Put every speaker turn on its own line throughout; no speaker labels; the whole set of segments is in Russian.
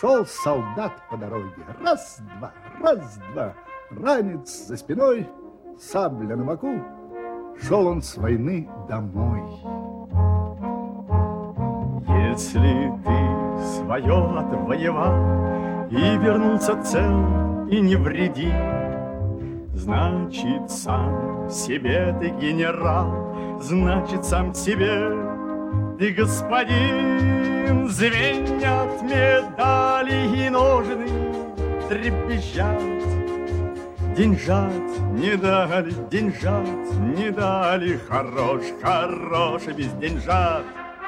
Шел солдат по дороге. Раз-два, раз-два. Ранец за спиной, сабля на боку. Шел он с войны домой.
Если ты свое отвоевал и вернулся цел и невредим, значит, сам себе ты генерал, значит, сам себе ты господин. Звенят медали и ножны, трепещат. Деньжат не дали, деньжат не дали. Хорош, хорош и без деньжат.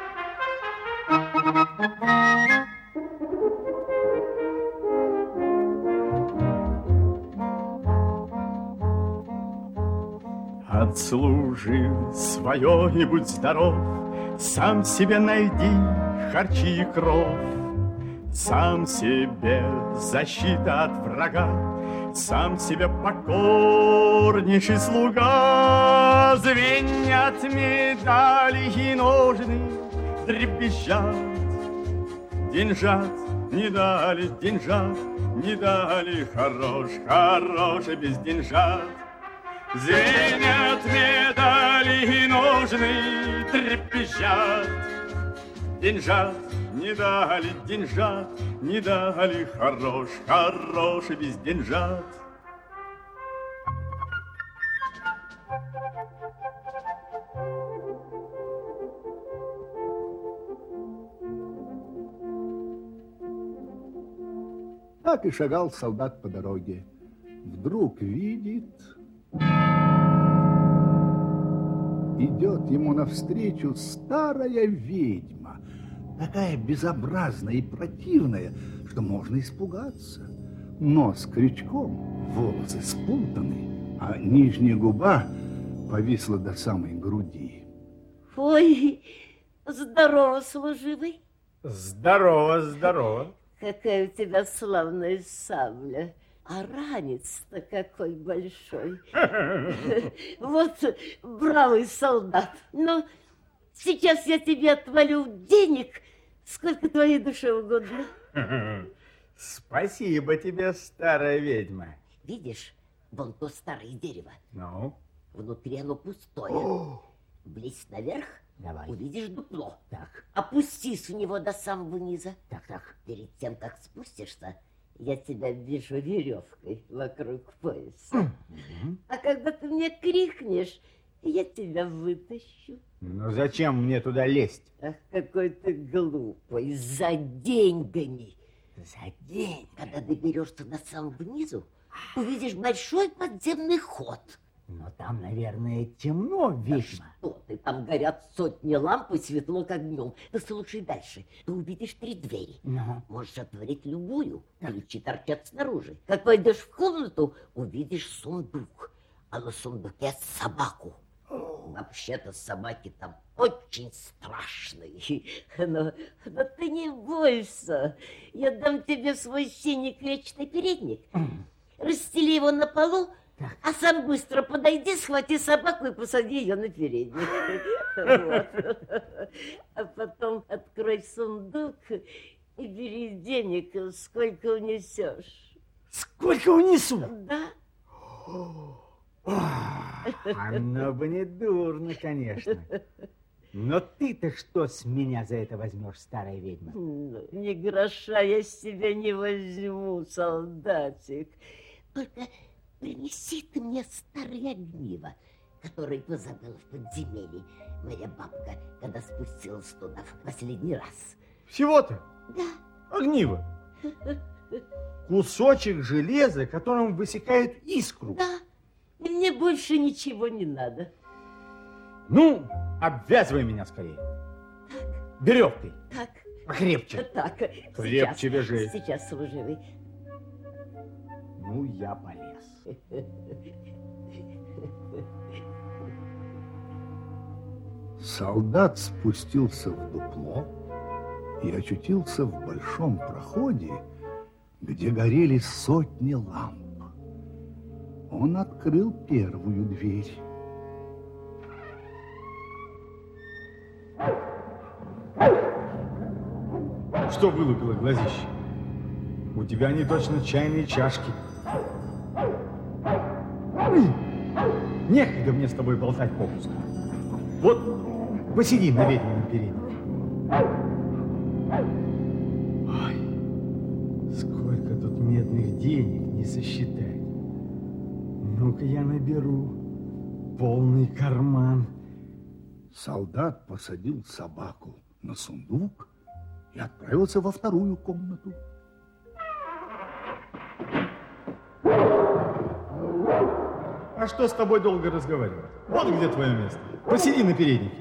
Отслужи свое и будь здоров, сам себе найди харчи и кров, сам себе защита от врага, сам себе покорнейший слуга. Звенят медали и ножны, трепещат. Деньжат не дали, деньжат не дали. Хорош, хорош и без деньжат. Звенят медали и ножны, трепещат. Деньжат не дали, деньжат не дали. Хорош, хорош и без деньжат.
Так и шагал солдат по дороге. Вдруг видит... Идет ему навстречу старая ведьма, такая безобразная и противная, что можно испугаться. Нос крючком, волосы спутаны, а нижняя губа повисла до самой груди.
Ой, здорово, служивый.
Здорово, здорово.
Какая у тебя славная сабля. А ранец-то какой большой. Вот бравый солдат. Ну, сейчас я тебе отвалю денег, сколько твоей душе угодно.
Спасибо тебе, старая ведьма.
Видишь, вон то старое дерево.
Ну?
Внутри оно пустое. Близь наверх,
давай.
Увидишь дупло.
Так.
Опустись в него до самого низа.
Так, так.
Перед тем, как спустишься, я тебя вижу веревкой вокруг пояса. А когда ты мне крикнешь, я тебя вытащу.
Ну зачем мне туда лезть?
Ах, какой ты глупый, за деньгами.
За деньги?
Когда доберешься до самого низу, увидишь большой подземный ход.
Но там, наверное, темно, ведьма.
Да что ты, там горят сотни ламп и светло, как днем. Да слушай дальше, ты увидишь 3 двери. Можешь отворить любую, ключи торчат снаружи. Как войдешь в комнату, увидишь сундук, а на сундуке собаку. Вообще-то собаки там очень страшные. Но ты не бойся, я дам тебе свой синий клетчатый передник. Расстели его на полу, а сам быстро подойди, схвати собаку и посади ее на передник. А потом открой сундук и бери денег, сколько унесешь.
Сколько унесу?
Да.
Оно бы не дурно, конечно. Но ты-то что с меня за это возьмешь, старая ведьма?
Ни гроша я с тебя не возьму, солдатик. Только принеси ты мне старое огниво, которое позабыла в подземелье моя бабка, когда спустилась туда в последний раз.
Всего-то?
Да.
Огниво. Кусочек железа, которым высекают искру.
Да. И мне больше ничего не надо.
Ну, обвязывай меня скорее.
Так.
Веревкой.
Так.
Покрепче.
Так.
Крепче вяжи.
Сейчас, служивый.
Ну, я полез.
Солдат спустился в дупло и очутился в большом проходе, где горели сотни ламп. Он открыл первую дверь.
Что вылупило глазище? У тебя они точно чайные чашки. Некогда мне с тобой болтать попусту. Вот, посиди на ведьмином переднике. Ой, сколько тут медных денег не сосчитать. Ну-ка я наберу полный карман.
Солдат посадил собаку на сундук и отправился во вторую комнату.
А что с тобой долго разговаривать? Вот где твое место. Посиди на переднике.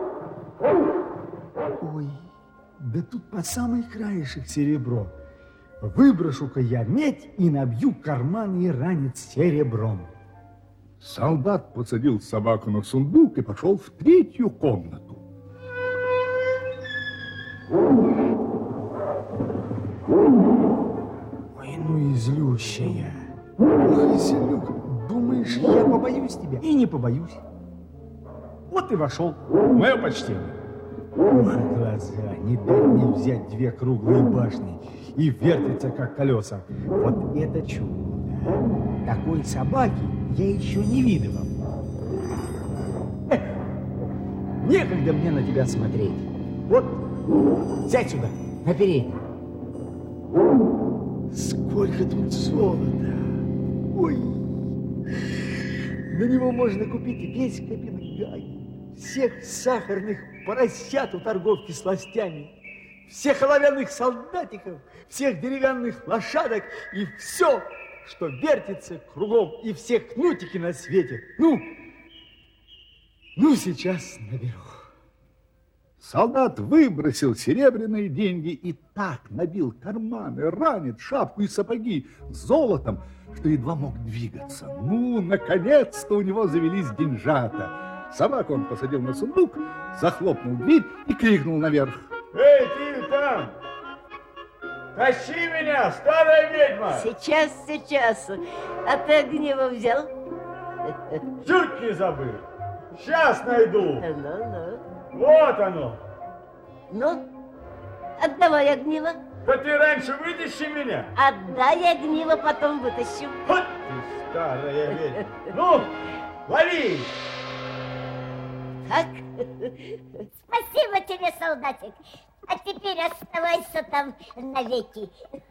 Ой, да тут по самый краешек серебро. Выброшу-ка я медь и набью карман и ранец серебром.
Солдат посадил собаку на сундук и пошел в третью комнату.
Ой, ну и злющая. Ох, Зелюк, думаешь, я побоюсь тебя? И не побоюсь. Вот и вошел. Мое почтение. Ох, глаза, не дать не взять две круглые башни и вертится, как колеса. Вот это чудо. Такой собаки я еще не видывал. Некогда мне на тебя смотреть. Вот, сядь сюда, на передник. Сколько тут золота. Ой, на него можно купить весь Копенгаген, всех сахарных поросят у торговки сластями, всех оловянных солдатиков, всех деревянных лошадок и все, что вертится кругом, и все кнутики на свете. Ну, сейчас наберу.
Солдат выбросил серебряные деньги и так набил карманы, ранец, шапку и сапоги золотом, что едва мог двигаться. Ну, наконец-то у него завелись деньжата. Собаку он посадил на сундук, захлопнул дверь и крикнул наверх.
Эй, ты там! Тащи меня, старая ведьма!
Сейчас. А ты огниво взял?
Чуть не забыл. Сейчас найду.
Ну.
Вот оно.
Ну, отдавай огниво.
Да ты раньше вытащи меня.
Отдай огниво, потом вытащу.
Вот ты, старая ведьма. Ну, лови.
Так?
Спасибо тебе, солдатик. А теперь оставайся там навеки.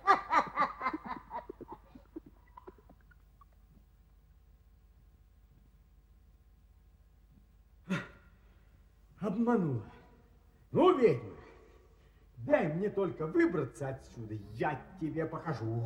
Обманула. Ну, ведьма, дай мне только выбраться отсюда, я тебе покажу.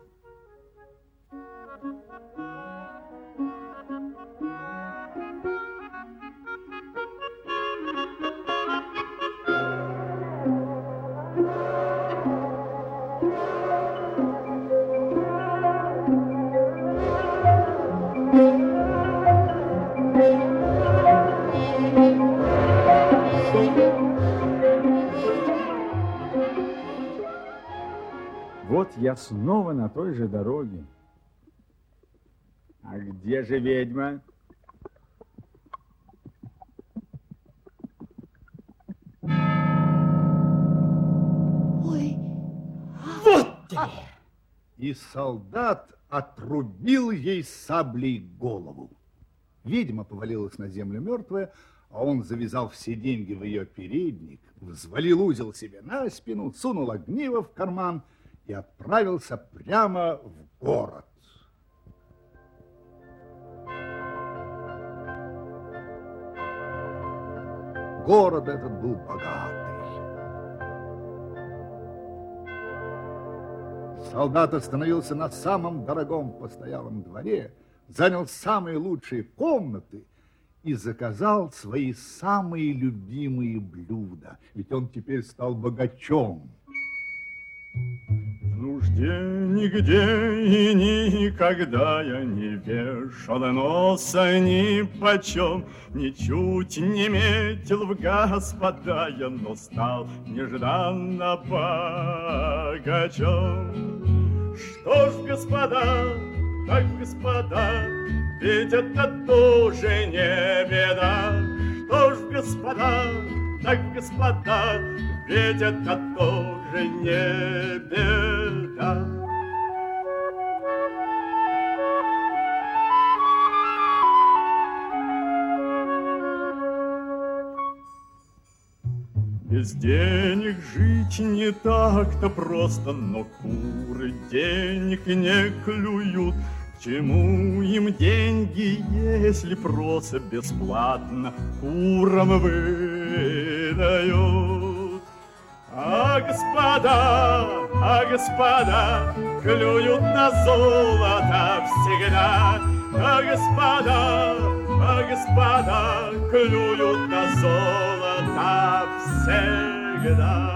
Вот я снова на той же дороге. А где же ведьма?
Ой,
вот тебе!
И солдат отрубил ей саблей голову. Ведьма повалилась на землю мертвая, а он завязал все деньги в ее передник, взвалил узел себе на спину, сунул огниво в карман и отправился прямо в город. Город этот был богатый. Солдат остановился на самом дорогом постоялом дворе, занял самые лучшие комнаты и заказал свои самые любимые блюда, ведь он теперь стал богачом.
В нужде нигде и никогда я не вешал носа ни почем, ничуть не метил в господа я, но стал нежданно богачом. Что ж, господа, так, господа, ведь это тоже не беда. Что ж, господа, так, господа, ведь это тоже не беда. Без денег жить не так-то просто, но куры денег не клюют. К чему им деньги, если просто бесплатно курам выдают? А господа, клюют на золото всегда. А господа, клюют на золото всегда.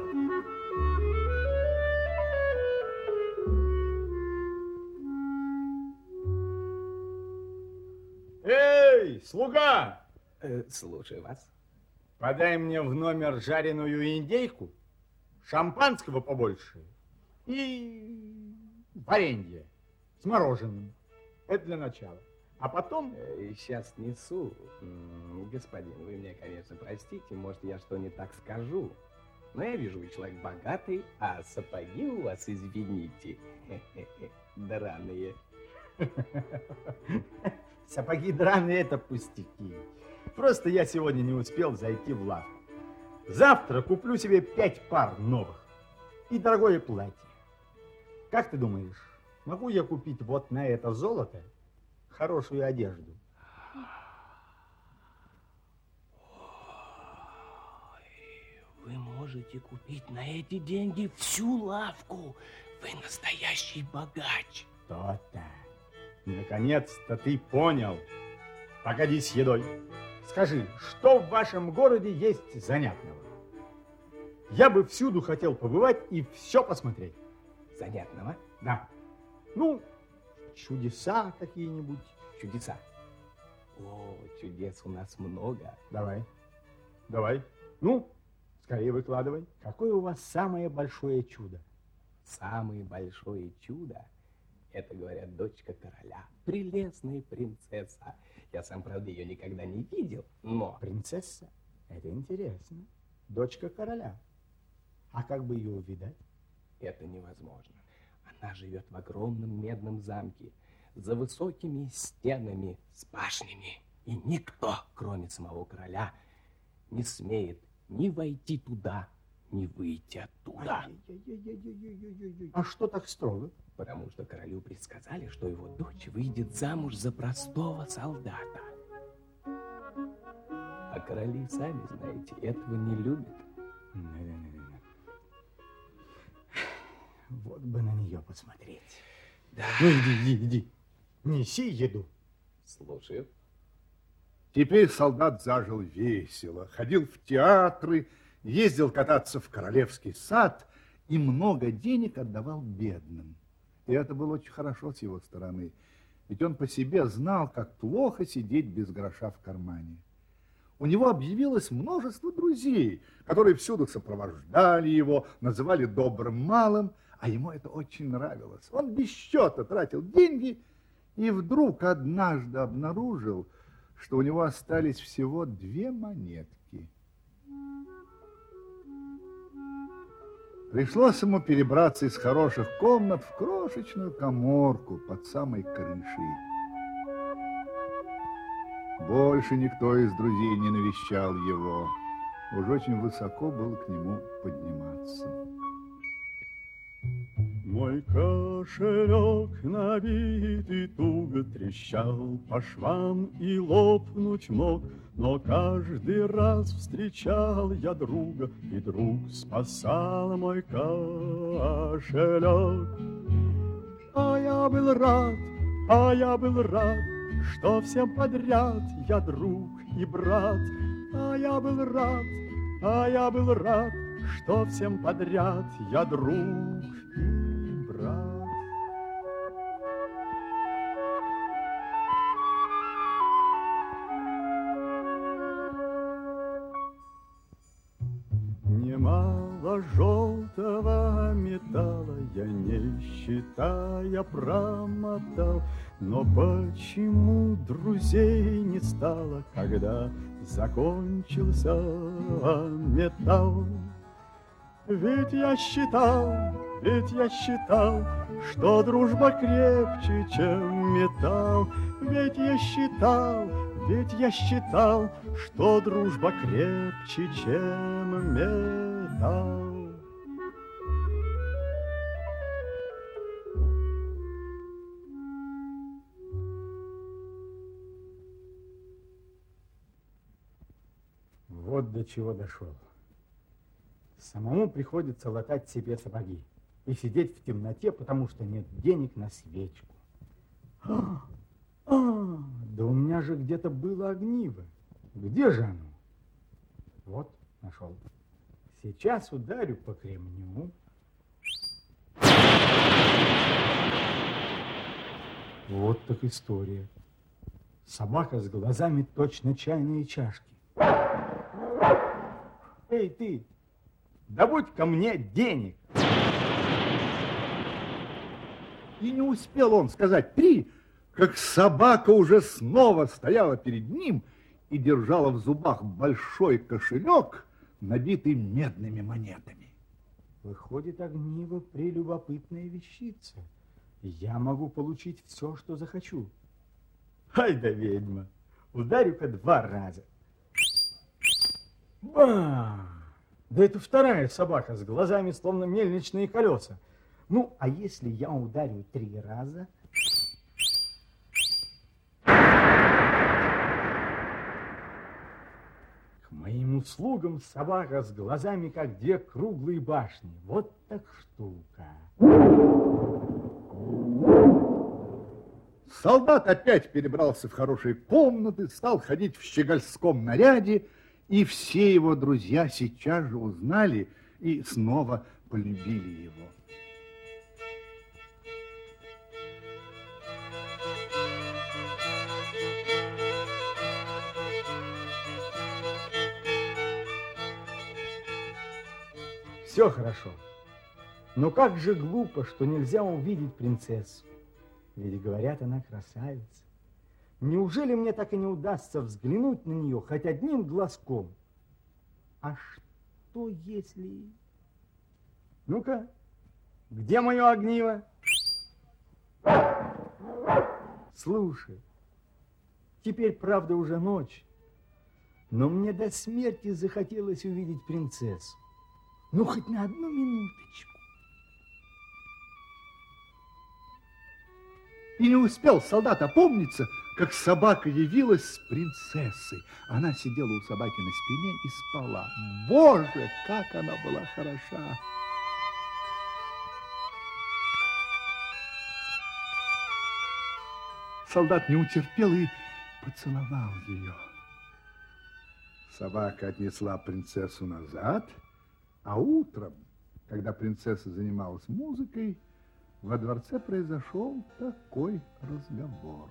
Эй, слуга!
Слушаю вас.
Подай мне в номер жареную индейку, шампанского побольше и варенье с мороженым. Это для начала. А потом...
Сейчас несу. Господин, вы меня, конечно, простите, может, я что не так скажу. Но я вижу, вы человек богатый, а сапоги у вас, извините, драные.
Сапоги драные — это пустяки. Просто я сегодня не успел зайти в лавку. Завтра куплю себе 5 пар новых и дорогое платье. Как ты думаешь, могу я купить вот на это золото хорошую одежду?
Вы можете купить на эти деньги всю лавку. Вы настоящий богач.
То-то. Наконец-то ты понял. Погоди с едой. Скажи, что в вашем городе есть занятного? Я бы всюду хотел побывать и все посмотреть.
Занятного?
Да. Ну, чудеса какие-нибудь.
Чудеса. О, чудес у нас много.
Давай. Ну, скорее выкладывай. Какое у вас самое большое чудо?
Самое большое чудо — это, говорят, дочка короля. Прелестная принцесса. Я сам, правда, ее никогда не видел, но...
Принцесса? Это интересно. Дочка короля. А как бы ее увидать?
Это невозможно. Она живет в огромном медном замке, за высокими стенами с башнями. И никто, кроме самого короля, не смеет ни войти туда, ни выйти оттуда.
А что так строго?
Потому что королю предсказали, что его дочь выйдет замуж за простого солдата. А короли, сами знаете, этого не любят.
Вот бы на нее посмотреть.
Да.
Ну, иди. Неси еду.
Слушаю.
Теперь солдат зажил весело, ходил в театры, ездил кататься в королевский сад и много денег отдавал бедным. И это было очень хорошо с его стороны, ведь он по себе знал, как плохо сидеть без гроша в кармане. У него объявилось множество друзей, которые всюду сопровождали его, называли добрым малым, а ему это очень нравилось. Он без счета тратил деньги и вдруг однажды обнаружил, что у него остались всего 2 монетки. Пришлось ему перебраться из хороших комнат в крошечную каморку под самой крышей. Больше никто из друзей не навещал его. Уж очень высоко было к нему подниматься.
Мой кошелек набитый туго трещал по швам и лопнуть мог, но каждый раз встречал я друга, и друг спасал мой кошелек. А я был рад, что всем подряд я друг и брат. А я был рад, что всем подряд я друг и брат. Немало желтого металла я, не считая, промотал, но почему друзей не стало, когда закончился металл? Ведь я считал, что дружба крепче, чем металл. Ведь я считал, Ведь я считал, что дружба крепче, чем металл.
Вот до чего дошел. Самому приходится латать себе сапоги и сидеть в темноте, потому что нет денег на свечку. Да у меня же где-то было огниво. Где же оно? Вот, нашел. Сейчас ударю по кремню. Вот так история. Собака с глазами точно чайные чашки. Эй, ты, добудь ко мне денег.
И не успел он сказать «три», как собака уже снова стояла перед ним и держала в зубах большой кошелек, набитый медными монетами.
Выходит, огниво прелюбопытная вещица. Я могу получить все, что захочу. Ай да ведьма, ударю-ка 2 раза. Ба! Да это вторая собака с глазами, словно мельничные колеса. Ну, а если я ударю 3 раза? К моим услугам собака с глазами, как 2 круглые башни. Вот так штука.
Солдат опять перебрался в хорошие комнаты, стал ходить в щегольском наряде, и все его друзья сейчас же узнали и снова полюбили его.
Все хорошо. Но как же глупо, что нельзя увидеть принцессу. Ведь, говорят, она красавица. Неужели мне так и не удастся взглянуть на нее хоть одним глазком? А что если... Ну-ка, где мое огниво? Слушай, теперь, правда, уже ночь, но мне до смерти захотелось увидеть принцессу. Ну, хоть на одну минуточку.
И не успел солдат опомниться, как собака явилась с принцессой. Она сидела у собаки на спине и спала. Боже, как она была хороша! Солдат не утерпел и поцеловал ее. Собака отнесла принцессу назад, а утром, когда принцесса занималась музыкой, во дворце произошел такой разговор.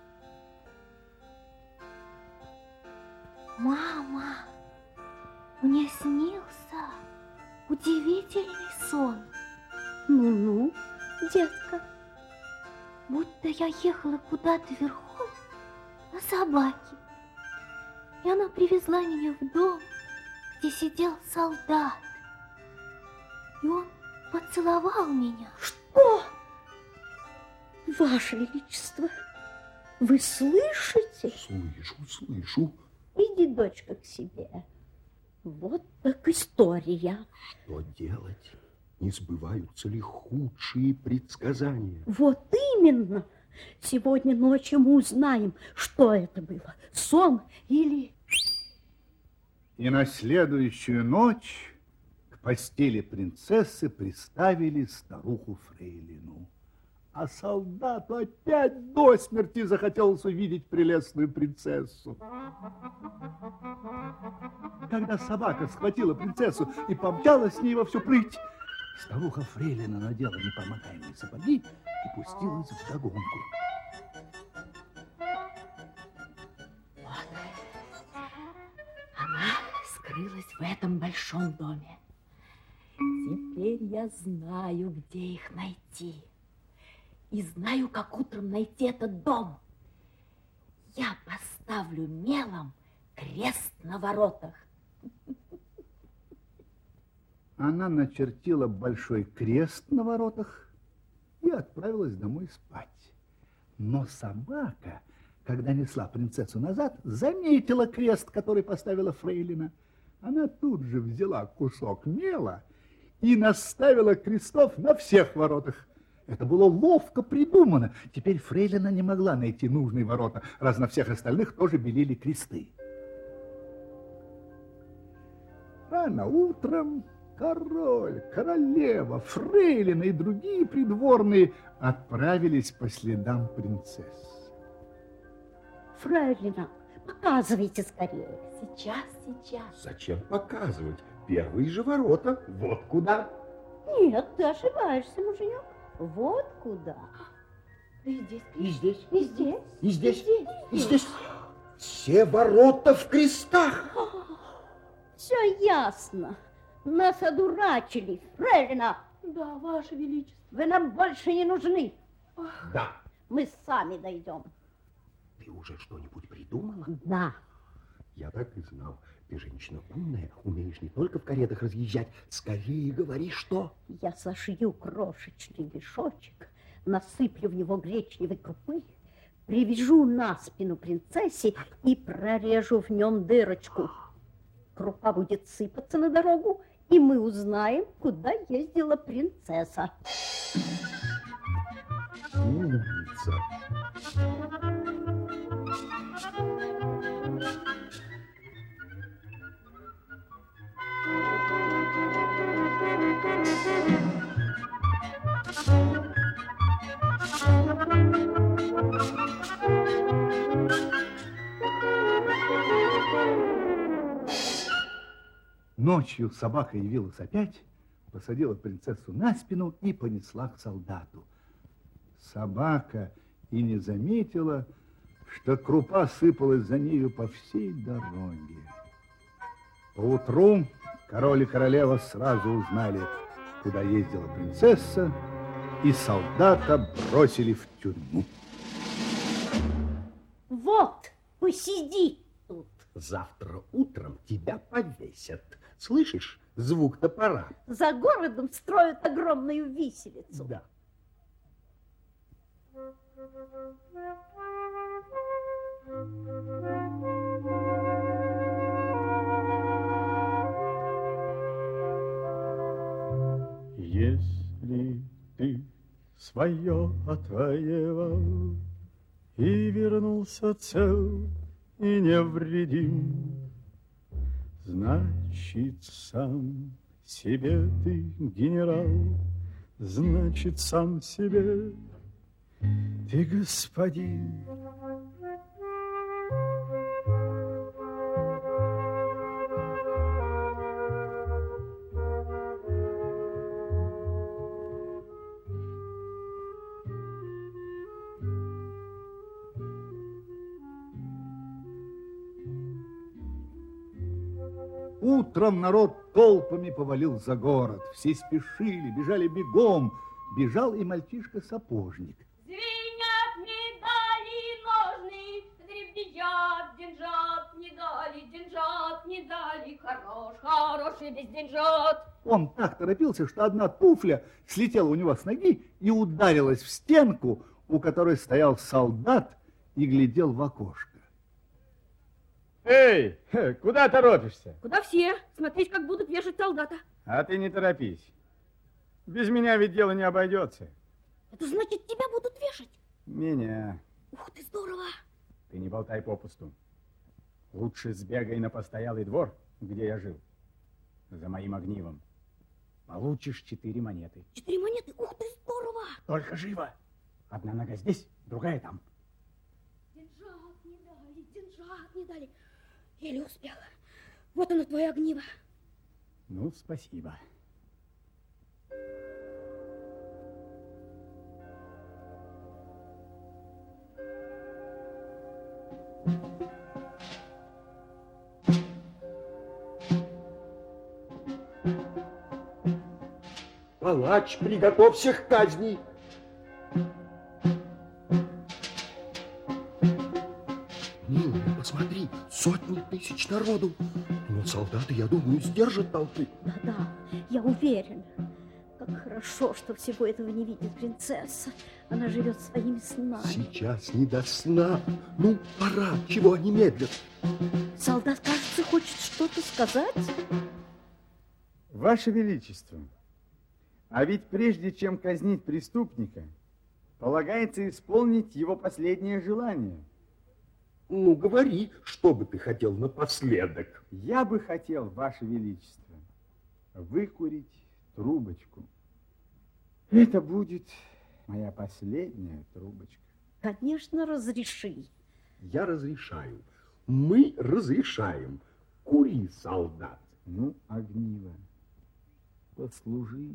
Мама, мне снился удивительный сон. Ну-ну, детка, будто я ехала куда-то верхом на собаке, и она привезла меня в дом, где сидел солдат, и он поцеловал меня.
Что? Ваше Величество, вы слышите?
Слышу.
Иди, дочка, к себе. Вот так история.
Что делать? Не сбываются ли худшие предсказания?
Вот именно. Сегодня ночью мы узнаем, что это было. Сон или...
И на следующую ночь к постели принцессы приставили старуху Фрейлину. А солдату опять до смерти захотелось увидеть прелестную принцессу. Когда собака схватила принцессу и помчалась с ней во всю прыть, старуха Фрейлина надела непромокаемые сапоги и пустилась вдогонку.
Вот. Она скрылась в этом большом доме. Теперь я знаю, где их найти. И знаю, как утром найти этот дом. Я поставлю мелом крест на воротах.
Она начертила большой крест на воротах и отправилась домой спать. Но собака, когда несла принцессу назад, заметила крест, который поставила фрейлина. Она тут же взяла кусок мела и наставила крестов на всех воротах. Это было ловко придумано. Теперь фрейлина не могла найти нужные ворота, раз на всех остальных тоже белели кресты. Рано утром король, королева, фрейлина и другие придворные отправились по следам принцессы.
Фрейлина, показывайте скорее.
Сейчас.
Зачем показывать? Первые же ворота. Вот куда.
Нет, ты ошибаешься, муженек. Вот куда.
И здесь.
И здесь.
И здесь.
И здесь.
И здесь.
И здесь. Все ворота в крестах.
Все ясно. Нас одурачили, фрейлина.
Да, Ваше Величество.
Вы нам больше не нужны.
Да.
Мы сами дойдем.
Ты уже что-нибудь придумала?
Да.
Я так и знал. Ты женщина умная, умеешь не только в каретах разъезжать. Скорее говори, что?
Я сошью крошечный мешочек, насыплю в него гречневой крупы, привяжу на спину принцессе и прорежу в нем дырочку. Крупа будет сыпаться на дорогу, и мы узнаем, куда ездила принцесса.
Умница.
Ночью собака явилась опять, посадила принцессу на спину и понесла к солдату. Собака и не заметила, что крупа сыпалась за нею по всей дороге. Поутру король и королева сразу узнали, куда ездила принцесса, и солдата бросили в тюрьму.
Вот, посиди тут.
Завтра утром тебя повесят. Слышишь звук топора?
За городом строят огромную виселицу.
Да.
Если ты свое отвоевал и вернулся цел и невредим, значит, сам себе ты генерал, значит, сам себе ты господин.
Утром народ толпами повалил за город. Все спешили, бежали бегом. Бежал и мальчишка-сапожник.
Звенят медали ножны, дребезжат деньжат, не дали, хороший без деньжат.
Он так торопился, что одна туфля слетела у него с ноги и ударилась в стенку, у которой стоял солдат и глядел в окошко.
Эй, куда торопишься?
Куда все? Смотреть, как будут вешать солдата.
А ты не торопись. Без меня ведь дело не обойдется.
Это значит, тебя будут вешать?
Меня.
Ух ты, здорово.
Ты не болтай попусту. Лучше сбегай на постоялый двор, где я жил, за моим огнивом. Получишь 4 монеты.
4 монеты? Ух ты, здорово.
Только живо. Одна нога здесь, другая там.
Деньжат не дали. Еле успела. Вот оно, твое огниво.
Ну, спасибо.
Палач, приготовься к казни. Посмотри, сотни тысяч народу. Но солдаты, я думаю, сдержат толпы.
Да-да, я уверена. Как хорошо, что всего этого не видит принцесса. Она живет своими снами.
Сейчас не до сна. Ну, пора. Чего они медлят?
Солдат, кажется, хочет что-то сказать.
Ваше Величество, а ведь прежде чем казнить преступника, полагается исполнить его последнее желание.
Ну, говори, что бы ты хотел напоследок.
Я бы хотел, Ваше Величество, выкурить трубочку. Это будет моя последняя трубочка.
Конечно, разреши.
Я разрешаю. Мы разрешаем. Кури, солдат.
Ну, огниво, послужи.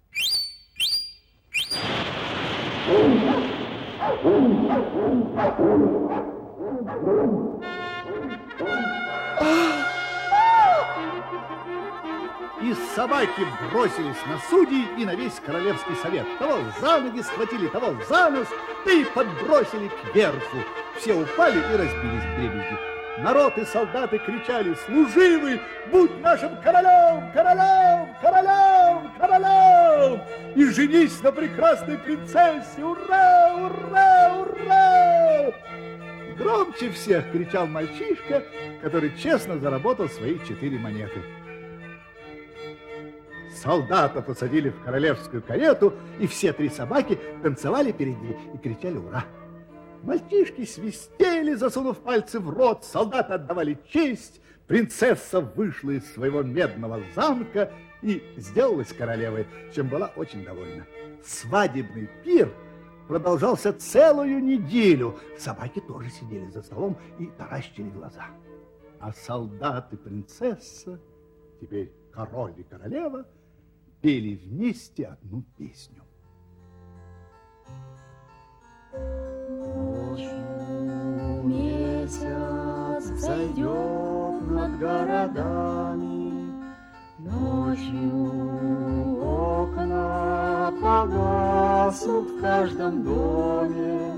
И собаки бросились на судей и на весь королевский совет. Того за ноги схватили, того за нос, да и подбросили кверху. Все упали и разбились вдребезги. Народ и солдаты кричали: «Служивый, будь нашим королем, королем, королем, королем! И женись на прекрасной принцессе! Ура, ура, ура!» Громче всех кричал мальчишка, который честно заработал свои 4 монеты. Солдата посадили в королевскую карету, и все 3 собаки танцевали перед ней и кричали «Ура!». Мальчишки свистели, засунув пальцы в рот, солдаты отдавали честь, принцесса вышла из своего медного замка и сделалась королевой, чем была очень довольна. Свадебный пир продолжался целую неделю. Собаки тоже сидели за столом и таращили глаза. А солдат и принцесса, теперь король и королева, пели вместе одну песню.
Ночью месяц зайдет над городами, ночью окна погаснут в каждом доме,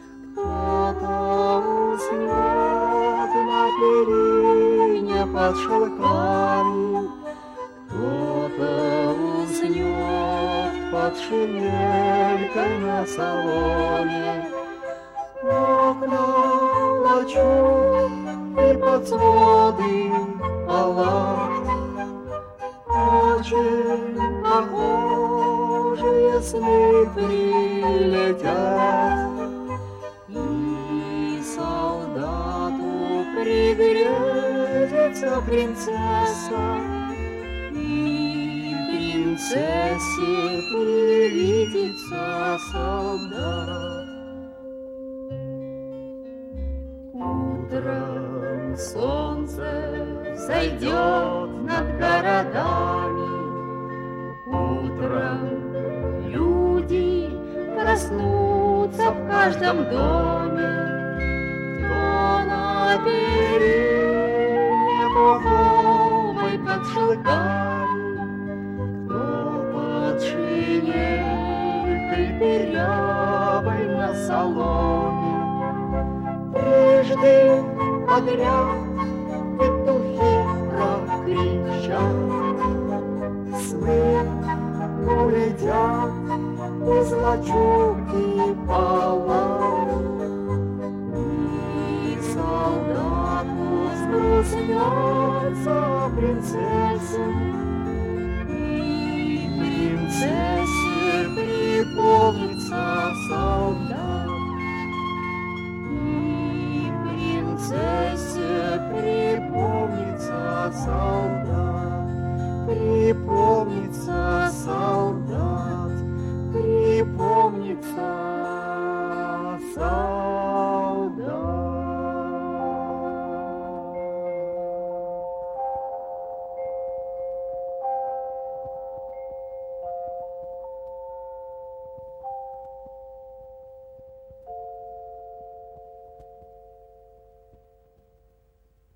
кто-то уснет на перине под шелками, кто-то уснет под шинелькой на соломе. Окна плачут и под своды палат, очень похожие сны прилетят, и солдату пригрезится принцесса, и принцессе привидится солдат. Утром солнце зайдет над городами, утром люди проснутся в каждом доме, кто на перине пуховой под шелками, кто под шинелькой дырявой на соломе. Трижды подряд петухи прокричат, сны улетят из лачуги палат, и солдату сгрустнется принцесса, и принцессе припомнится солдат. Принцессе припомнится солдат, припомнится солдат, припомнится